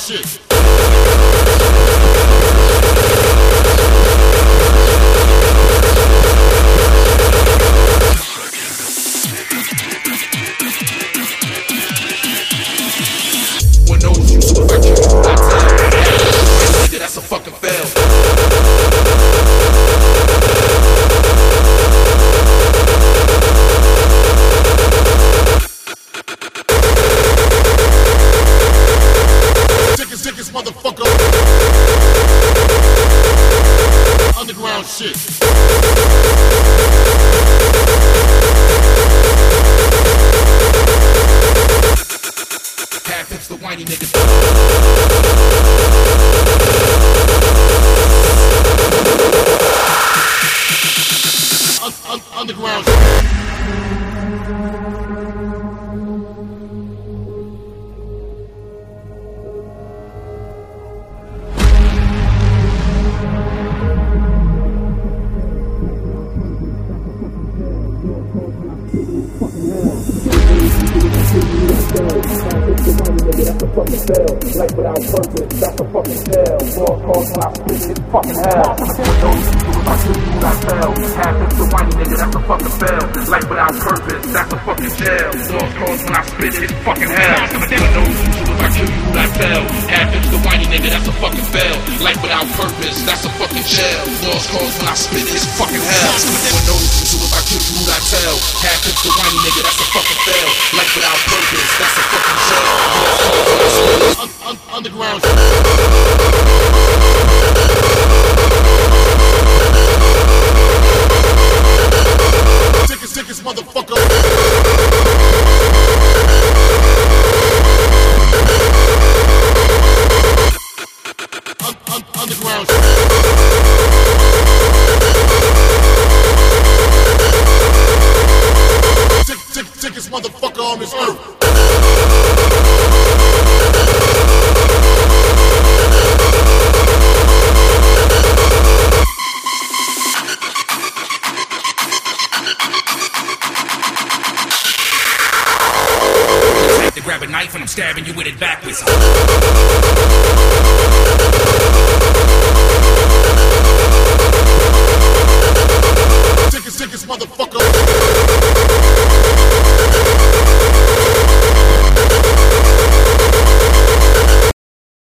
shit. When those you so like you, I tell. Nigga, that's a fucking fail. Sickest motherfucker. Underground shit. Half it's the whiny nigga. Underground shit. That's a fucking fail. Life without purpose, that's a fucking fail. War calls when I spit this fucking hell. If I shoot you, I fail. Half it's the whiny nigga, that's a fucking fail. Life without purpose, that's a fucking jail. War calls when I spit this fucking hell. If I shoot you, I fail. Half it's the whiny nigga, that's a fucking fail. Life without purpose, that's a fucking jail. War calls when I spit this fucking hell. If I shoot you, I tell. Half it's the whiny nigga, that's a fucking fail. Life without purpose, that's a fucking jail. Underground. Sickest motherfucker. Underground. Sickest motherfucker on this earth. To grab a knife and I'm stabbing you with it backwards. Sickest motherfucker.